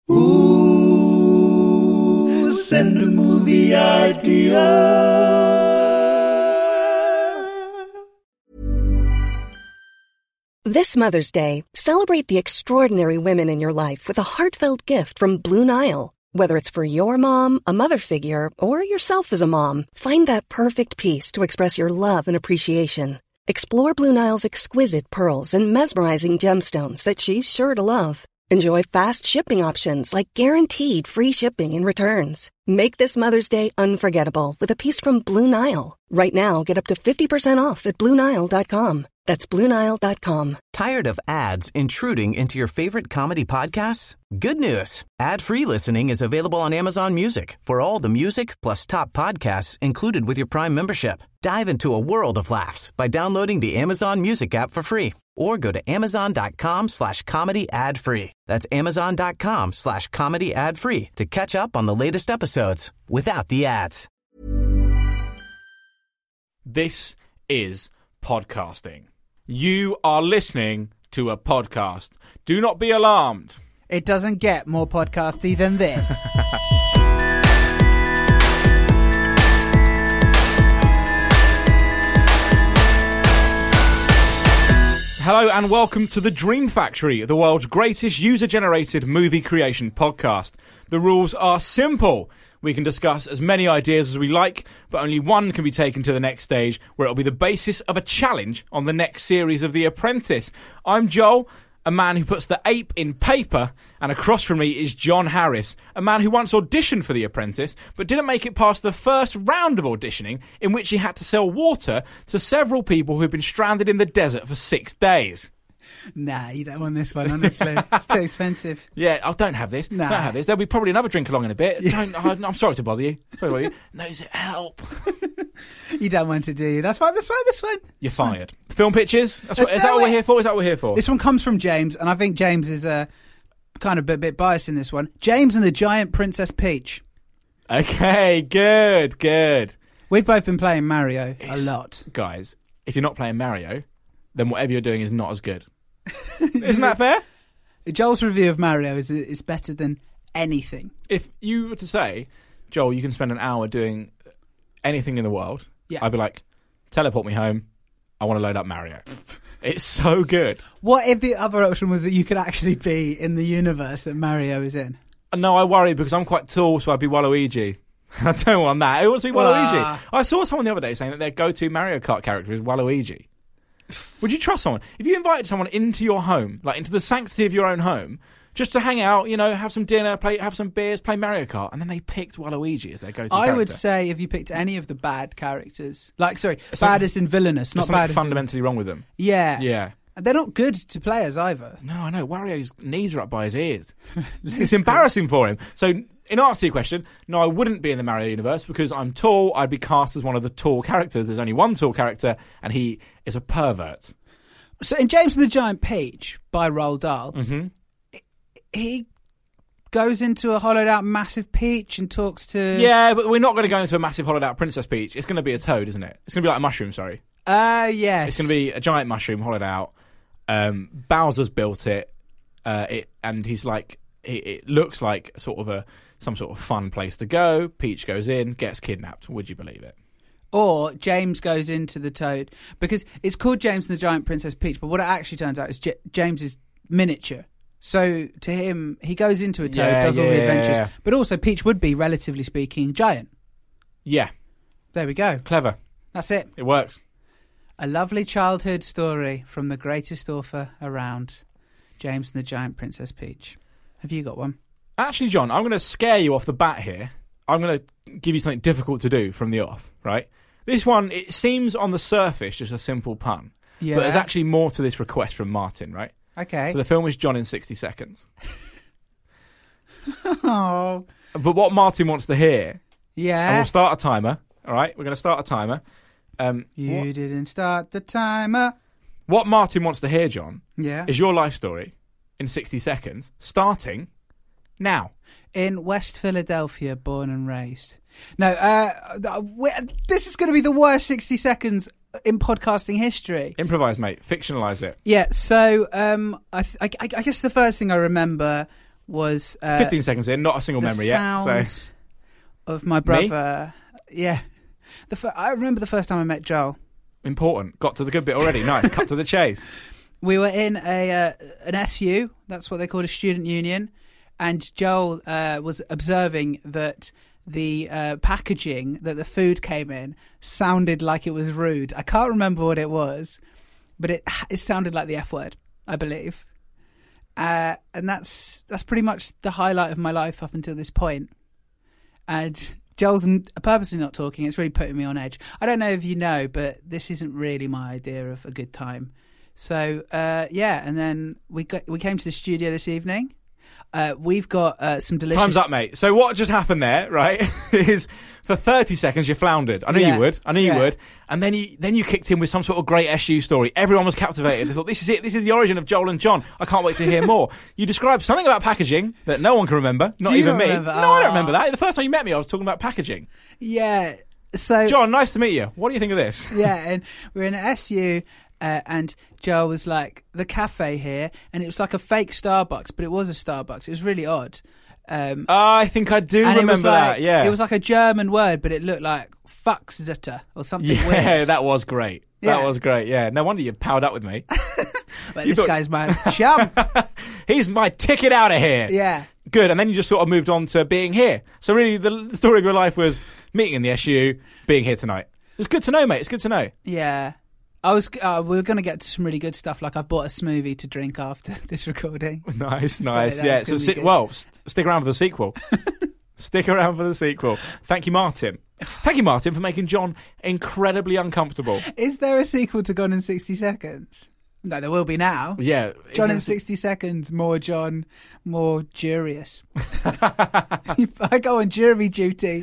Ooh, send a movie idea. This Mother's Day, celebrate the extraordinary women in your life with a heartfelt gift from Blue Nile. Whether it's for your mom, a mother figure, or yourself as a mom, find that perfect piece to express your love and appreciation. Explore Blue Nile's exquisite pearls and mesmerizing gemstones that she's sure to love. Enjoy fast shipping options like guaranteed free shipping and returns. Make this Mother's Day unforgettable with a piece from Blue Nile. Right now, get up to 50% off at BlueNile.com. That's BlueNile.com. Tired of ads intruding into your favorite comedy podcasts? Good news. Ad-free listening is available on Amazon Music for all the music plus top podcasts included with your Prime membership. Dive into a world of laughs by downloading the Amazon Music app for free or go to amazon.com/comedy ad-free. That's amazon.com/comedy ad-free to catch up on the latest episodes without the ads. This is podcasting. You are listening to a podcast. Do not be alarmed. It doesn't get more podcasty than this. Hello and welcome to The Dream Factory, the world's greatest user-generated movie creation podcast. The rules are simple. We can discuss as many ideas as we like, but only one can be taken to the next stage, where it'll be the basis of a challenge on the next series of The Apprentice. I'm Joel, a man who puts the ape in paper, and across from me is John Harris, a man who once auditioned for The Apprentice, but didn't make it past the first round of auditioning, in which he had to sell water to several people who'd been stranded in the desert for 6 days. Nah, you don't want this one, honestly. It's too expensive. Yeah, don't have this. Nah. Don't have this. There'll be probably another drink along in a bit. Yeah. I'm sorry to bother you. No, does it help? You don't want to do you. That's fine, this one. You're fired. Film pitches? Is that what we're here for? This one comes from James, and I think James is kind of a bit biased in this one. James and the Giant Princess Peach. Okay, good. We've both been playing Mario a lot. Guys, if you're not playing Mario, then whatever you're doing is not as good. Isn't that fair? Joel's review of Mario is better than anything. If you were to say, Joel, you can spend an hour doing anything in the world, yeah. I'd be like, teleport me home. I want to load up Mario. It's so good. What if the other option was that you could actually be in the universe that Mario is in? No, I worry because I'm quite tall, so I'd be Waluigi. I don't want that. Who wants to be Waluigi? I saw someone the other day saying that their go-to Mario Kart character is Waluigi. Would you trust someone? If you invited someone into your home, like into the sanctity of your own home, just to hang out, have some dinner, have some beers, play Mario Kart, and then they picked Waluigi as their go-to character. I would say if you picked any of the bad characters, bad as in villainous, not bad as fundamentally wrong with them. Yeah. They're not good to play as either. No, I know. Wario's knees are up by his ears. It's embarrassing for him. So, in answer to your question, no, I wouldn't be in the Mario universe because I'm tall. I'd be cast as one of the tall characters. There's only one tall character, and he is a pervert. So, in James and the Giant Peach by Roald Dahl, he goes into a hollowed-out massive peach and talks to... Yeah, but we're not going to go into a massive hollowed-out Princess Peach. It's going to be a toad, isn't it? It's going to be like a mushroom, sorry. Yes. It's going to be a giant mushroom hollowed out. Bowser's built it, and he's like, it looks like sort of some sort of fun place to go. Peach goes in, gets kidnapped. Would you believe it? Or James goes into the toad, because it's called James and the Giant Princess Peach, but what it actually turns out is James is miniature. So to him, he goes into a toad, does all the adventures, but also Peach would be, relatively speaking, giant. Yeah. There we go. Clever. That's it. It works. A lovely childhood story from the greatest author around, James and the Giant Princess Peach. Have you got one? Actually, John, I'm going to scare you off the bat here. I'm going to give you something difficult to do from the off, right? This one, it seems on the surface just a simple pun. Yeah. But there's actually more to this request from Martin, right? Okay. So the film is John in 60 Seconds. Oh. But what Martin wants to hear... Yeah. And we'll start a timer, all right? We're going to start a timer. You didn't start the timer. What Martin wants to hear, John, yeah, is your life story in 60 seconds, starting now. In West Philadelphia, born and raised. No, this is going to be the worst 60 seconds in podcasting history. Improvise, mate. Fictionalise it. Yeah, so I guess the first thing I remember was 15 seconds in, not a single memory yet. So of my brother. Me? Yeah. I remember the first time I met Joel. Important. Got to the good bit already. Nice. Cut to the chase. We were in an SU. That's what they called a student union. And Joel was observing that the packaging that the food came in sounded like it was rude. I can't remember what it was, but it sounded like the F word, I believe. And that's pretty much the highlight of my life up until this point. And Joel's purposely not talking. It's really putting me on edge. I don't know if you know, but this isn't really my idea of a good time. So, and then we came to the studio this evening. We've got some delicious... Time's up, mate. So what just happened there, right, is for 30 seconds you floundered. I knew you would. You would. And then you kicked in with some sort of great SU story. Everyone was captivated. They thought, this is it. This is the origin of Joel and John. I can't wait to hear more. You described something about packaging that no one can remember. Not even me. Remember? No, I don't remember that. The first time you met me, I was talking about packaging. Yeah. So John, nice to meet you. What do you think of this? Yeah, and we're in an SU... and Joel was like, the cafe here, and it was like a fake Starbucks, but it was a Starbucks. It was really odd. I think I do remember that, yeah. It was like a German word, but it looked like Fuchszitter or something weird. Yeah, that was great. Yeah. That was great, yeah. No wonder you powered up with me. But this guy's my chum. He's my ticket out of here. Yeah. Good, and then you just sort of moved on to being here. So really, the story of your life was meeting in the SU, being here tonight. It's good to know, mate. It's good to know. Yeah. We were going to get to some really good stuff. Like I've bought a smoothie to drink after this recording. Nice. Yeah. So stick around for the sequel. Stick around for the sequel. Thank you, Martin. Thank you, Martin, for making John incredibly uncomfortable. Is there a sequel to Gone in 60 Seconds? No, there will be now. Yeah. John in 60 Seconds, more John, more jurious. I go on jury duty.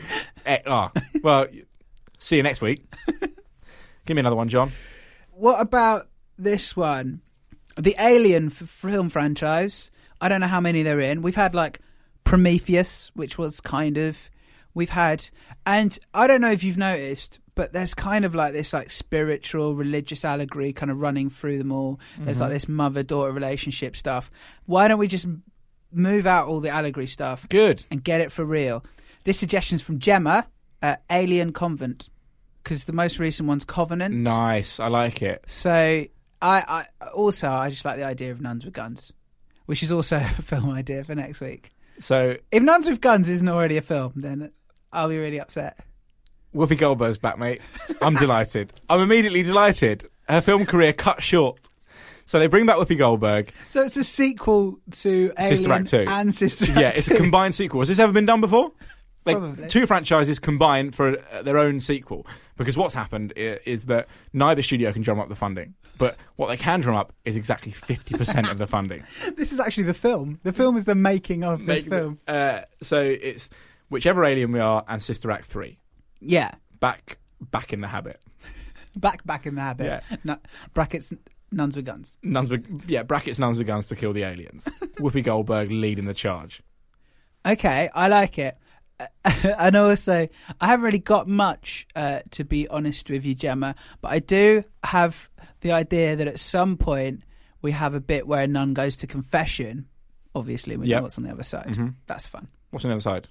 Well, see you next week. Give me another one, John. What about this one? The Alien film franchise. I don't know how many they're in. We've had like Prometheus, which was we've had, and I don't know if you've noticed, but there's kind of like this like spiritual, religious allegory kind of running through them all. There's like this mother-daughter relationship stuff. Why don't we just move out all the allegory stuff? Good. And get it for real. This suggestion's from Gemma, Alien Convent. Because the most recent one's Covenant. Nice, I like it. So I just like the idea of nuns with guns, which is also a film idea for next week. So if Nuns with Guns isn't already a film, then I'll be really upset. Whoopi Goldberg's back, mate. I'm delighted. I'm immediately delighted. Her film career cut short. So they bring back Whoopi Goldberg. So it's a sequel to Sister Alien Act 2. And Sister Act 2. Yeah, it's a combined sequel. Has this ever been done before? Probably. Two franchises combined for their own sequel. Because what's happened is that neither studio can drum up the funding. But what they can drum up is exactly 50% of the funding. This is actually the film. The film is the making of this film. So it's Whichever Alien We Are and Sister Act 3. Yeah. Back in the habit. Back in the habit. Yeah. Brackets Nuns with Guns. Brackets Nuns with Guns to kill the aliens. Whoopi Goldberg leading the charge. Okay, I like it. And also, I haven't really got much, to be honest with you, Gemma, but I do have the idea that at some point we have a bit where a nun goes to confession. Obviously, we know what's on the other side. Mm-hmm. That's fun. What's on the other side?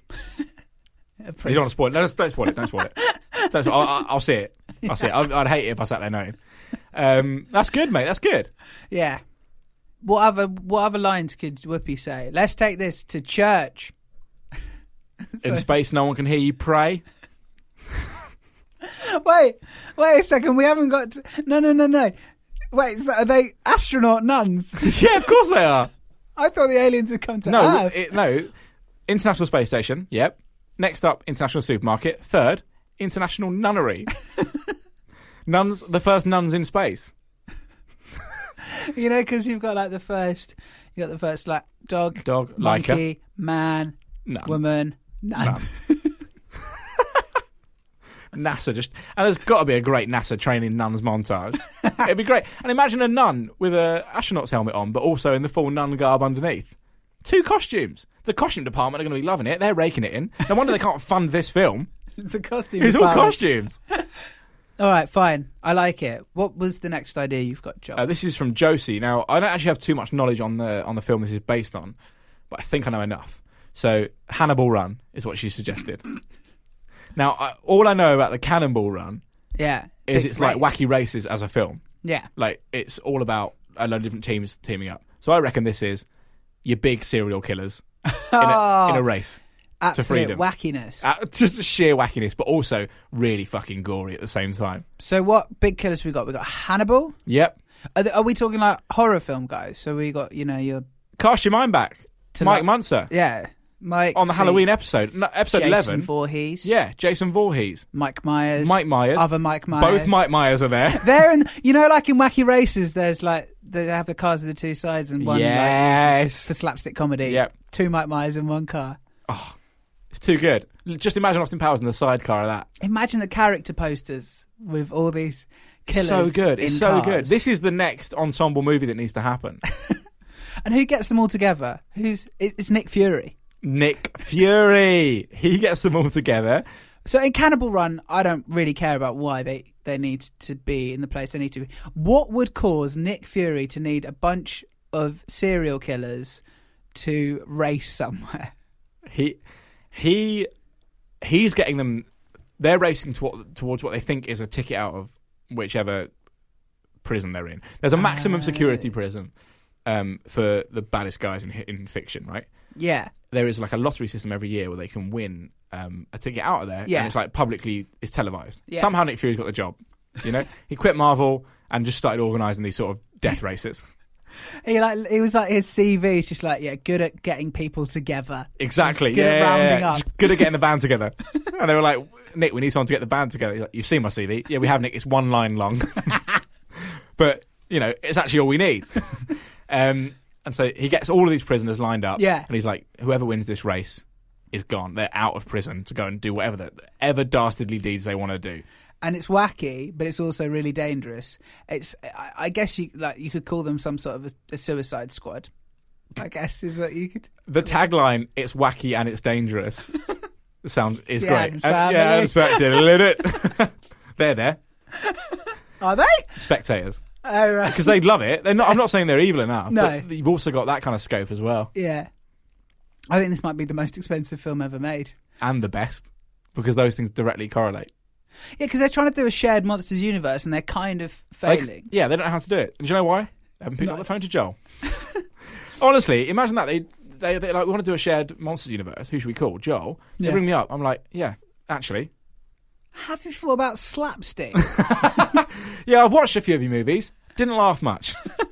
You don't want to spoil it. No, don't spoil it. Don't spoil it. I'll see it. I'll see it. I'd hate it if I sat there knowing. That's good, mate. That's good. Yeah. What other lines could Whoopi say? Let's take this to church. In space, no one can hear you pray. Wait a second. We haven't got to... No. Wait, so are they astronaut nuns? Yeah, of course they are. I thought the aliens had come to Earth. No. International Space Station, yep. Next up, International Supermarket. Third, International Nunnery. Nuns, the first nuns in space. You know, because you've got like the first like dog, monkey, Leica. Man, Nun. woman, nun. NASA and there's got to be a great NASA training nuns montage. It'd be great. And imagine a nun with a astronaut's helmet on, but also in the full nun garb underneath. 2 costumes. The costume department are going to be loving it. They're raking it in. No wonder they can't fund this film. The costume It's department. all costumes. All right, fine. I like it. What was the next idea you've got, Joel? This is from Josie. Now, I don't actually have too much knowledge on the film this is based on, but I think I know enough. So Hannibal Run is what she suggested. Now, all I know about the Cannonball Run is it's like Wacky Races as a film. Yeah. Like, it's all about a lot of different teams teaming up. So I reckon this is your big serial killers in a race to freedom. Wackiness. Just sheer wackiness, but also really fucking gory at the same time. So what big killers we got? We got Hannibal. Yep. Are we talking like horror film guys? So we got, your... Cast your mind back. Mike Munzer. Yeah. Mike. On the Halloween episode. No, episode Jason 11. Jason Voorhees. Yeah, Jason Voorhees. Mike Myers. Other Mike Myers. Both Mike Myers are there. They're in, like in Wacky Races, there's like, they have the cars with the two sides and one like, for slapstick comedy. Yep. 2 Mike Myers in one car. Oh, it's too good. Just imagine Austin Powers in the sidecar of that. Imagine the character posters with all these killers. So good. It's so cars. good. This is the next ensemble movie that needs to happen. And who gets them all together? It's Nick Fury. Nick Fury. He gets them all together. So in Cannibal Run, I don't really care about why they need to be in the place they need to be. What would cause Nick Fury to need a bunch of serial killers to race somewhere? He's getting them. They're racing towards what they think is a ticket out of whichever prison they're in. There's a maximum security prison for the baddest guys in fiction, right? Yeah. There is like a lottery system every year where they can win a ticket out of there, and it's like publicly, it's televised. Yeah. Somehow Nick Fury's got the job. He quit Marvel and just started organising these sort of death races. He was like his CV is just like good at getting people together. Exactly. Good at rounding up. Good at getting the band together. And they were like, Nick, we need someone to get the band together. He's like, you've seen my CV. Yeah, we have, Nick. It's 1 line long, but it's actually all we need. And so he gets all of these prisoners lined up. Yeah. And he's like, whoever wins this race is gone. They're out of prison to go and do whatever dastardly deeds they want to do. And it's wacky, but it's also really dangerous. I guess you could call them some sort of a suicide squad. I guess is what you could. The tagline: "It's wacky and it's dangerous." The sound is great. Addams Family. They're there. Are they spectators? Oh, right. Because they'd love it. I'm not saying they're evil enough. No, but you've also got that kind of scope as well. Yeah, I think this might be the most expensive film ever made, and the best, because those things directly correlate. Yeah, because they're trying to do a shared Monsters universe and they're kind of failing. They don't know how to do it. And do you know why? They haven't picked up the phone to Joel. Honestly, imagine that. They like, we want to do a shared Monsters universe. Who should we call? Joel. They ring me up. I'm like, yeah, actually. Have you thought about slapstick? Yeah, I've watched a few of your movies. Didn't laugh much.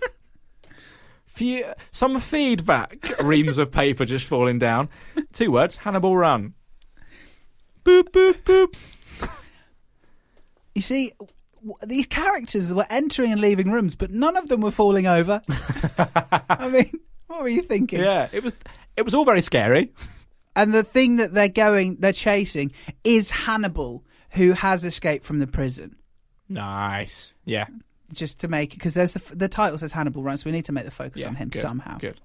Some feedback. Reams of paper just falling down. 2 words, Hannibal Run. Boop, boop, boop. You see, these characters were entering and leaving rooms, but none of them were falling over. I mean, what were you thinking? Yeah, it was all very scary. And the thing that they're chasing is Hannibal, who has escaped from the prison. Nice. Yeah. Just to make it, because the title says Hannibal Run, so we need to make the focus on him somehow. Good.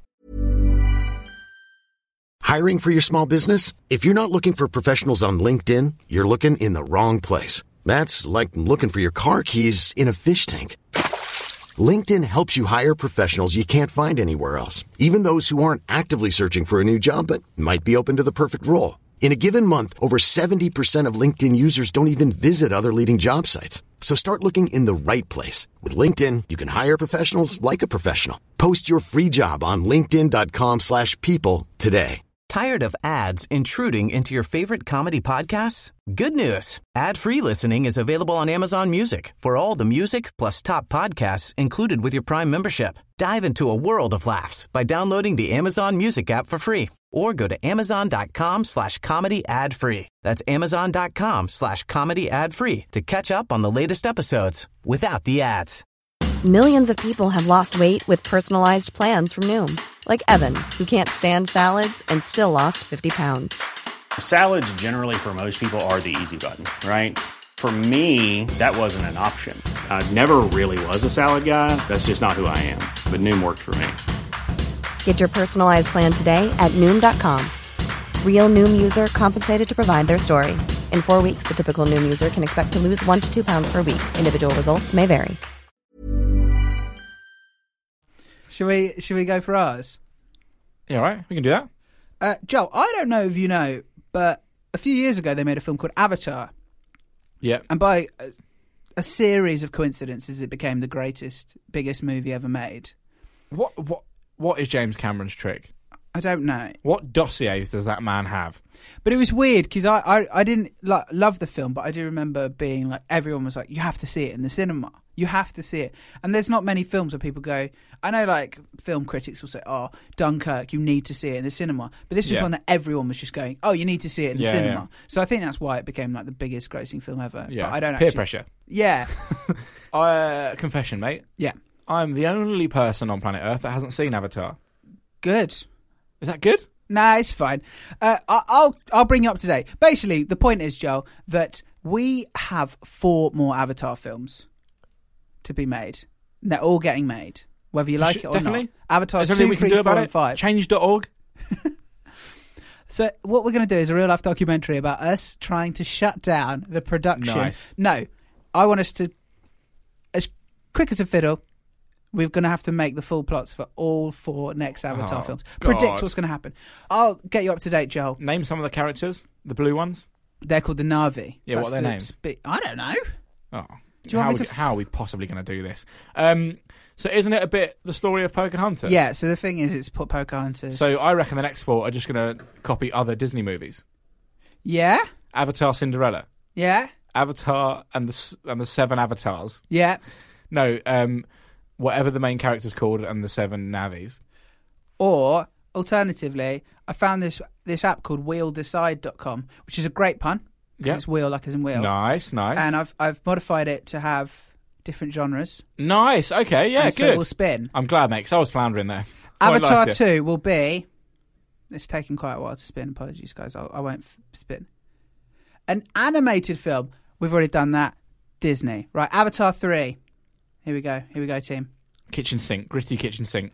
Hiring for your small business? If you're not looking for professionals on LinkedIn, you're looking in the wrong place. That's like looking for your car keys in a fish tank. LinkedIn helps you hire professionals you can't find anywhere else, even those who aren't actively searching for a new job but might be open to the perfect role. In a given month, over 70% of LinkedIn users don't even visit other leading job sites. So start looking in the right place. With LinkedIn, you can hire professionals like a professional. Post your free job on linkedin.com/people today. Tired of ads intruding into your favorite comedy podcasts? Good news. Ad-free listening is available on Amazon Music for all the music plus top podcasts included with your Prime membership. Dive into a world of laughs by downloading the Amazon Music app for free or go to amazon.com/comedy ad-free. That's amazon.com/comedy ad-free to catch up on the latest episodes without the ads. Millions of people have lost weight with personalized plans from Noom. Like Evan, who can't stand salads and still lost 50 pounds. Salads generally for most people are the easy button, right? For me, that wasn't an option. I never really was a salad guy. That's just not who I am. But Noom worked for me. Get your personalized plan today at Noom.com. Real Noom user compensated to provide their story. In 4 weeks, the typical Noom user can expect to lose 1 to 2 pounds per week. Individual results may vary. Should we go for ours? Yeah, all right. We can do that. Joel, I don't know if you know, but a few years ago they made a film called Avatar. Yeah. And by a series of coincidences, it became the biggest movie ever made. What is James Cameron's trick? I don't know. What dossiers does that man have? But it was weird because I didn't love the film, but I do remember being like, everyone was like, you have to see it in the cinema. You have to see it. And there's not many films where people go, I know like film critics will say, oh, Dunkirk, you need to see it in the cinema. But this was one that everyone was just going, oh, you need to see it in the cinema. Yeah. So I think that's why it became like the biggest grossing film ever. Yeah. But I don't Peer pressure. Yeah. Confession, mate. Yeah. I'm the only person on planet Earth that hasn't seen Avatar. Good. Is that good? Nah, it's fine. I'll bring you up to date. Basically, the point is, Joel, that we have 4 more Avatar films to be made. And they're all getting made, whether you like it or definitely. not. Avatar 2, 3, 4, and 5. Change.org. So what we're going to do is a real-life documentary about us trying to shut down the production. Nice. No, I want us to, as quick as a fiddle, we're going to have to make the full plots for all 4 next Avatar films. God. Predict what's going to happen. I'll get you up to date, Joel. Name some of the characters, the blue ones. They're called the Na'vi. Yeah, what are their names? I don't know. Oh, do you want me to how are we possibly going to do this? So isn't it a bit the story of Pocahontas? Yeah, so the thing is, it's Pocahontas. So I reckon the next 4 are just going to copy other Disney movies. Yeah? Avatar Cinderella. Yeah? Avatar and the 7 avatars. Yeah. No, whatever the main character's called and the 7 Navis. Or, alternatively, I found this app called wheeldecide.com, which is a great pun. Yeah. It's wheel like as in wheel. Nice. And I've modified it to have different genres. Nice. Okay, yeah, and good. So it will spin. I'm glad, mate, because I was floundering there. Avatar 2 will be... It's taken quite a while to spin. Apologies, guys. I won't spin. An animated film. We've already done that. Disney. Right, Avatar 3. Here we go, team. Kitchen sink. Gritty kitchen sink.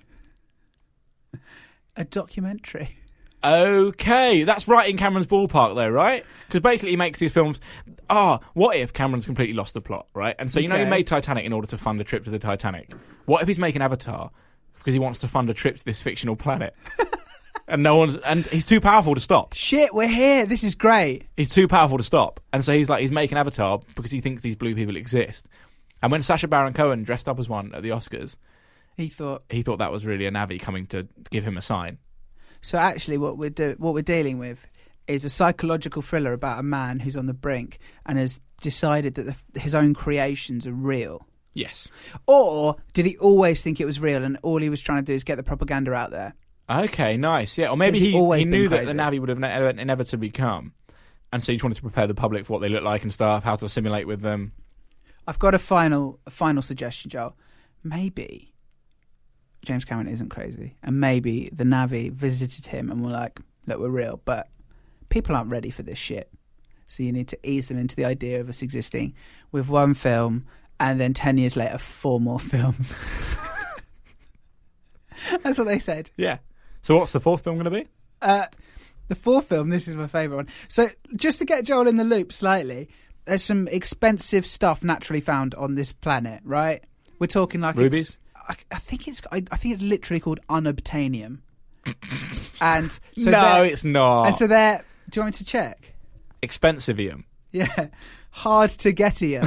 A documentary. Okay, that's right in Cameron's ballpark, though, right? Because basically he makes these films... what if Cameron's completely lost the plot, right? And so, he made Titanic in order to fund a trip to the Titanic. What if he's making Avatar because he wants to fund a trip to this fictional planet? And he's too powerful to stop. Shit, we're here. This is great. He's too powerful to stop. And so he's making Avatar because he thinks these blue people exist. And when Sacha Baron Cohen dressed up as one at the Oscars... He thought that was really a Na'vi coming to give him a sign. So actually what we're dealing with is a psychological thriller about a man who's on the brink and has decided that his own creations are real. Yes. Or did he always think it was real and all he was trying to do is get the propaganda out there? Okay, nice. Yeah, or maybe he knew that the Na'vi would have inevitably come, and so he just wanted to prepare the public for what they look like and stuff, how to assimilate with them. I've got a final suggestion, Joel. Maybe James Cameron isn't crazy, and maybe the Na'vi visited him and were like, look, we're real, but people aren't ready for this shit. So you need to ease them into the idea of us existing with one film, and then 10 years later, 4 more films. That's what they said. Yeah. So what's the 4th film going to be? The 4th film, this is my favourite one. So just to get Joel in the loop slightly, there's some expensive stuff naturally found on this planet, right? We're talking like rubies. I think it's literally called unobtainium. And so no, it's not. And so they're... Do you want me to check? Expensivium. Yeah. Hard to getium.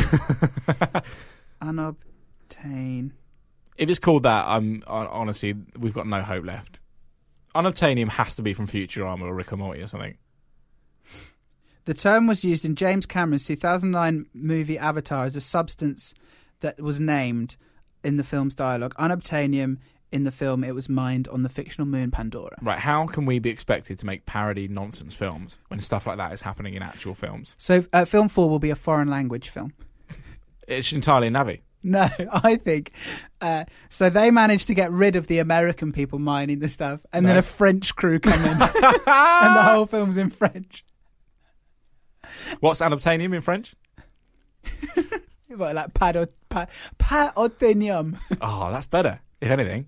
Unobtain. If it's called that, honestly, we've got no hope left. Unobtainium has to be from Futurama or Rick and Morty or something. The term was used in James Cameron's 2009 movie Avatar as a substance that was named in the film's dialogue. Unobtainium, in the film, it was mined on the fictional moon Pandora. Right, how can we be expected to make parody nonsense films when stuff like that is happening in actual films? So film 4 will be a foreign language film. It's entirely a Na'vi. No, I think... so they managed to get rid of the American people mining the stuff, and then a French crew come in, and the whole film's in French. What's unobtainium in French? What, like paotenium. Oh, that's better, if anything.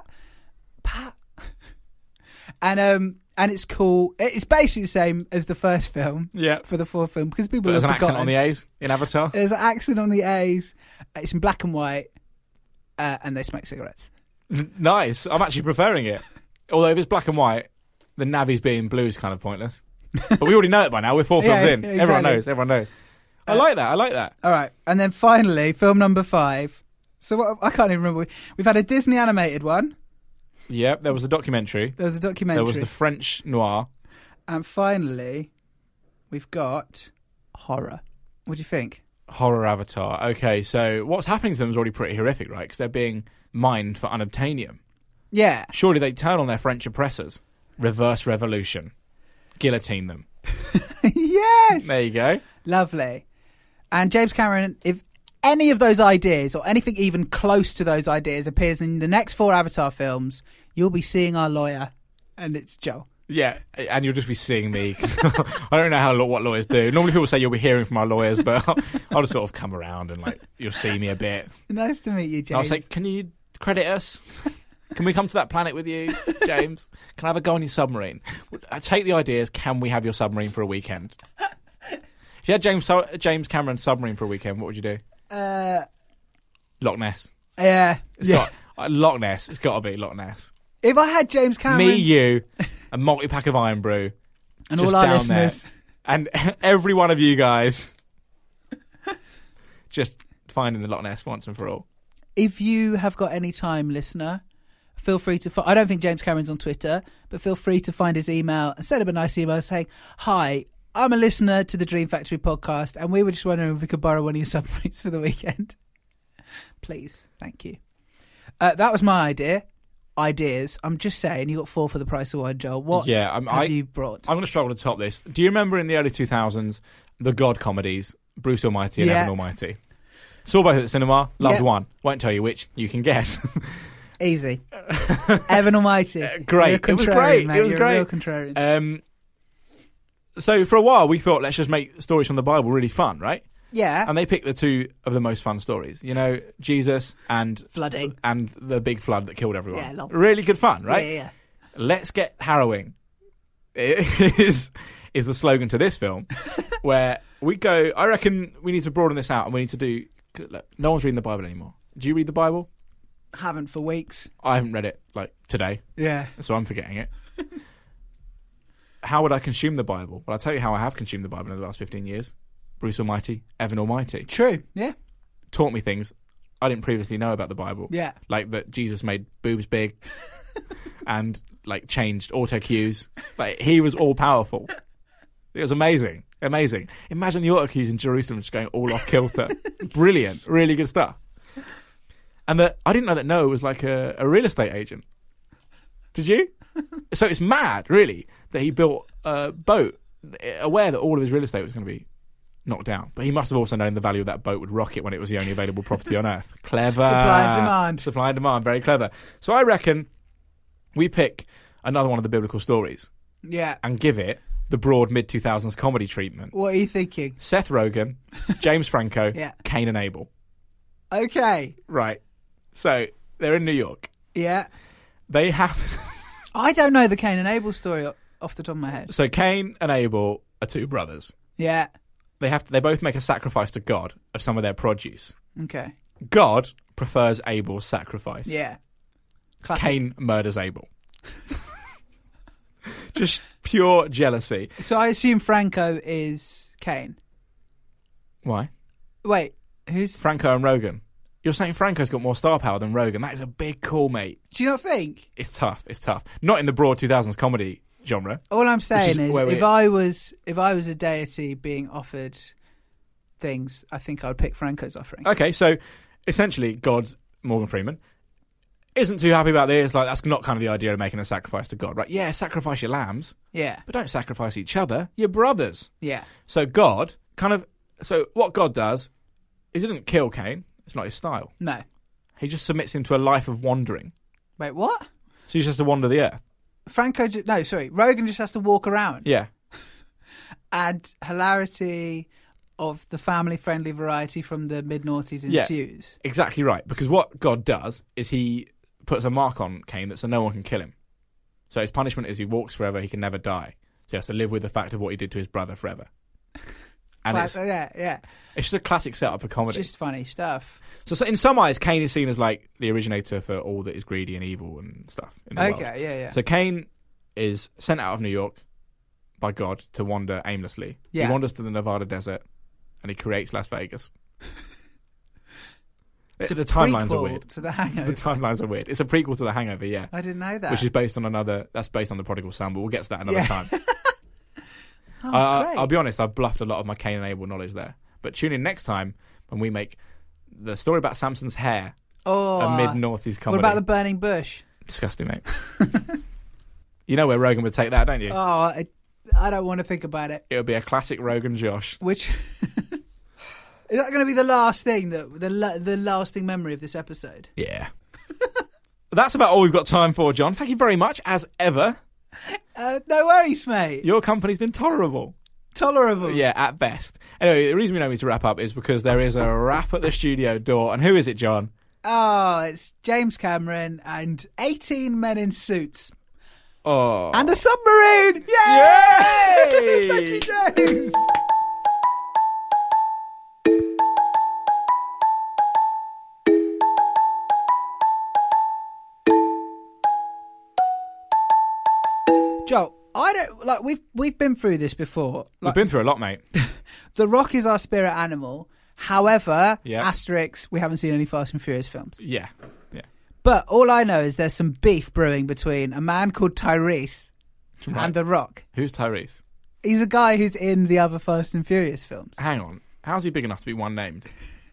And it's cool. It's basically the same as the first film. Yeah. For the 4th film, because people have forgotten. There's an accent on the A's in Avatar. There's an accent on the A's. It's in black and white, and they smoke cigarettes. Nice. I'm actually preferring it. Although if it's black and white, the navies being blue is kind of pointless. But we already know it by now. We're 4 films in. Exactly. Everyone knows. I like that. All right. And then finally, film number 5. So what, I can't even remember. We've had a Disney animated one. Yep, there was a documentary. There was the French noir. And finally, we've got horror. What do you think? Horror Avatar. Okay, so what's happening to them is already pretty horrific, right? Because they're being mined for unobtainium. Yeah. Surely they turn on their French oppressors. Reverse revolution. Guillotine them. Yes! There you go. Lovely. And James Cameron, if any of those ideas or anything even close to those ideas appears in the next 4 Avatar films, you'll be seeing our lawyer, and it's Joel. Yeah, and you'll just be seeing me. 'Cause I don't know what lawyers do. Normally people say you'll be hearing from our lawyers, but I'll just sort of come around and you'll see me a bit. Nice to meet you, James. And I'll say, can you credit us? Can we come to that planet with you, James? Can I have a go on your submarine? I take the ideas. Can we have your submarine for a weekend? If you had James Cameron's submarine for a weekend, what would you do? Loch Ness. Yeah. Loch Ness. It's got to be Loch Ness. If I had James Cameron... Me, you, a multi-pack of Iron Brew. And all our listeners. There, and every one of you guys just finding the Loch Ness once and for all. If you have got any time, listener, feel free to... I don't think James Cameron's on Twitter, but feel free to find his email and send him a nice email saying, hi, I'm a listener to the Dream Factory podcast, and we were just wondering if we could borrow one of your submarines for the weekend. Please. Thank you. That was my ideas. I'm just saying, you got 4 for the price of one, Joel. What have you brought? I'm going to struggle to top this. Do you remember in the early 2000s, the God comedies, Bruce Almighty and Evan Almighty? Saw both at the cinema, loved one. Won't tell you which, you can guess. Easy. Evan Almighty. Great. It was great. Mate. It was You're great. A real contrarian. So for a while, we thought, let's just make stories from the Bible really fun, right? Yeah. And they picked the 2 of the most fun stories. You know, Jesus and... flooding. And the big flood that killed everyone. Yeah, really good fun, right? Yeah. Let's get harrowing. Is the slogan to this film, where we go... I reckon we need to broaden this out and we need to do... Look, no one's reading the Bible anymore. Do you read the Bible? Haven't for weeks. I haven't read it, today. Yeah. So I'm forgetting it. How would I consume the Bible? Well, I'll tell you how I have consumed the Bible in the last 15 years. Bruce Almighty, Evan Almighty. True, yeah. Taught me things I didn't previously know about the Bible. Yeah. Like that Jesus made boobs big and, changed auto cues. He was all-powerful. It was amazing. Amazing. Imagine the auto cues in Jerusalem just going all off kilter. Brilliant. Really good stuff. And I didn't know that Noah was a real estate agent. Did you? So it's mad, really, that he built a boat, aware that all of his real estate was going to be knocked down. But he must have also known the value of that boat would rocket when it was the only available property on Earth. Clever. Supply and demand. Supply and demand. Very clever. So I reckon we pick another one of the biblical stories. Yeah. And give it the broad mid-2000s comedy treatment. What are you thinking? Seth Rogen, James Franco, Cain and Abel. Okay. Right. So they're in New York. Yeah. They have... I don't know the Cain and Abel story off the top of my head. So Cain and Abel are 2 brothers. Yeah. They both make a sacrifice to God of some of their produce. Okay. God prefers Abel's sacrifice. Yeah. Classic. Cain murders Abel. Just pure jealousy. So I assume Franco is Cain. Why? Wait, who's... Franco and Rogen. You're saying Franco's got more star power than Rogen. That is a big call, mate. Do you not think? It's tough. Not in the broad 2000s comedy genre. All I'm saying is if I was a deity being offered things, I think I would pick Franco's offering. Okay, so essentially God, Morgan Freeman, isn't too happy about this. That's not kind of the idea of making a sacrifice to God, right? Yeah, sacrifice your lambs. Yeah. But don't sacrifice each other. You're brothers. Yeah. So what God does is he doesn't kill Cain. It's not his style. No. He just submits him to a life of wandering. Wait, what? So he just has to wander the earth. Rogen just has to walk around. Yeah. And hilarity of the family-friendly variety from the mid-noughties ensues. Yeah, exactly right. Because what God does is he puts a mark on Cain so no one can kill him. So his punishment is he walks forever, he can never die. So he has to live with the fact of what he did to his brother forever. And yeah. It's just a classic setup for comedy. Just funny stuff. So in some eyes, Cain is seen as like the originator for all that is greedy and evil and stuff in the world. Yeah. So Cain is sent out of New York by God to wander aimlessly. Yeah. He wanders to the Nevada desert and he creates Las Vegas. The timelines are weird. To The Hangover. The timelines are weird. It's a prequel to The Hangover, yeah. I didn't know that. Which is based on that's based on The Prodigal Son, but we'll get to that another time. Great. I'll be honest, I've bluffed a lot of my Cain and Abel knowledge there. But tune in next time when we make the story about Samson's hair a mid-noughties comedy. What about the burning bush? Disgusting, mate. You know where Rogan would take that, don't you? Oh, I don't want to think about it. It would be a classic Rogan Josh. Which is that going to be the last thing the lasting memory of this episode? Yeah. That's about all we've got time for, John. Thank you very much, as ever. No worries, mate. Your company's been tolerable. Tolerable. Yeah, at best. Anyway, the reason we don't need to wrap up is because there is a rap at the studio door. And who is it, John? Oh, it's James Cameron and 18 men in suits. Oh. And a submarine! Yay! Thank you, James! Joe, I don't like. We've been through this before. We've been through a lot, mate. The Rock is our spirit animal. However, Yeah. asterisk, we haven't seen any Fast and Furious films. Yeah. But all I know is there's some beef brewing between a man called Tyrese and The Rock. Who's Tyrese? He's a guy who's in the other Fast and Furious films. Hang on. How's he big enough to be one named?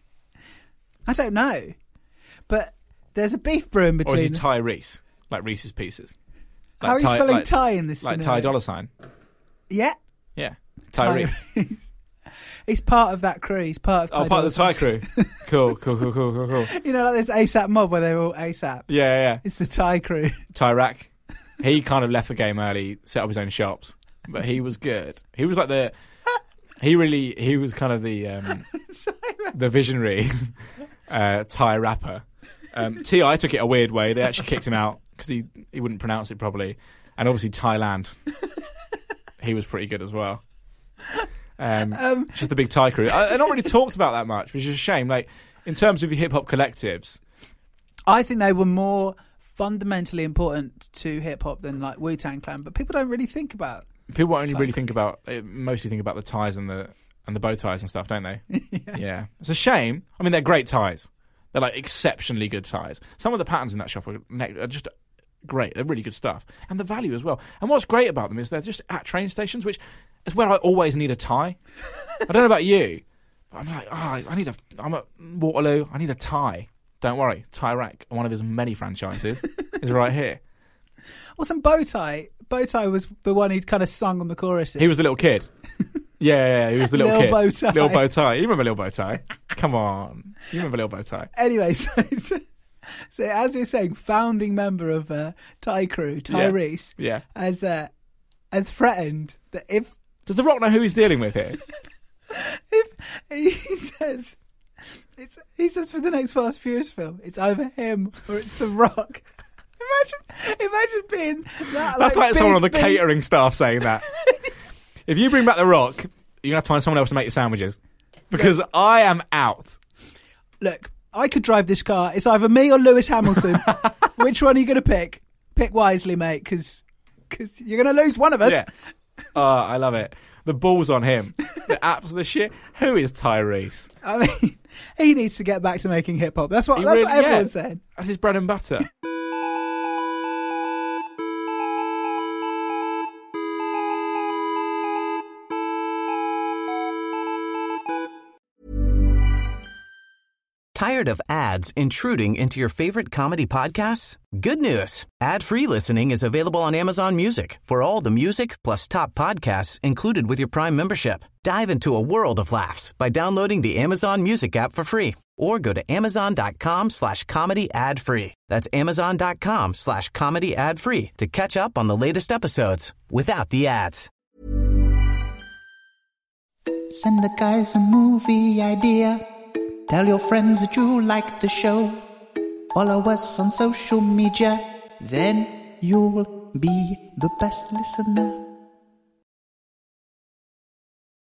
I don't know. But there's a beef brewing Or between... is he Tyrese? Like Reese's Pieces? How are you spelling Ty in this Like scenario? Ty Dolla $ign? Yeah. Yeah. Tyrese. He's part of that crew. He's part of Ty part of the Ty Dolla crew. Cool. You know, like this ASAP mob where they're all ASAP. Yeah. It's the Ty crew. Tyrak. He kind of left the game early, set up his own shops, but he was good. He was like he was kind of the visionary Thai rapper. T.I. took it a weird way. They actually kicked him out because he wouldn't pronounce it properly. And obviously Thailand, he was pretty good as well. Just the big Thai crew. They're not really talked about that much, which is a shame. Like, in terms of your hip-hop collectives, I think they were more fundamentally important to hip-hop than like Wu-Tang Clan, but people don't really think about people only really think about, mostly think about the ties and the bow ties and stuff, don't they? Yeah. It's a shame. I mean, they're great ties. They're like exceptionally good ties. Some of the patterns in that shop are just great. They're really good stuff. And the value as well. And what's great about them is they're just at train stations, which is where I always need a tie. I don't know about you, but I'm like, I'm at Waterloo, I need a tie. Don't worry, Tyrak, one of his many franchises, is right here. Well, some Bow Tie. Bow Tie was the one who'd kind of sung on the choruses. He was the little kid. Yeah, he was the little kid. Bow Tie. Little Bow Tie. You remember Little Bow Tie? Come on. You remember Little Bow Tie? Anyway, so as you're saying, founding member of Thai crew, Tyrese, has threatened that if... Does The Rock know who he's dealing with here? If he says for the next Fast and Furious film, it's either him or it's The Rock. Imagine being that. That's like someone on the catering staff saying that. If you bring back The Rock, you're going to have to find someone else to make your sandwiches. Because I am out. Look, I could drive this car. It's either me or Lewis Hamilton. Which one are you going to pick? Pick wisely, mate, because you're going to lose one of us. Yeah. Oh, I love it. The ball's on him. The absolute shit. Who is Tyrese? I mean, he needs to get back to making hip-hop. That's what everyone's saying. That's his bread and butter. Tired of ads intruding into your favorite comedy podcasts? Good news. Ad-free listening is available on Amazon Music for all the music plus top podcasts included with your Prime membership. Dive into a world of laughs by downloading the Amazon Music app for free or go to amazon.com/comedy ad-free. That's amazon.com/comedy ad-free to catch up on the latest episodes without the ads. Send the guys a movie idea. Tell your friends that you like the show. Follow us on social media. Then you'll be the best listener.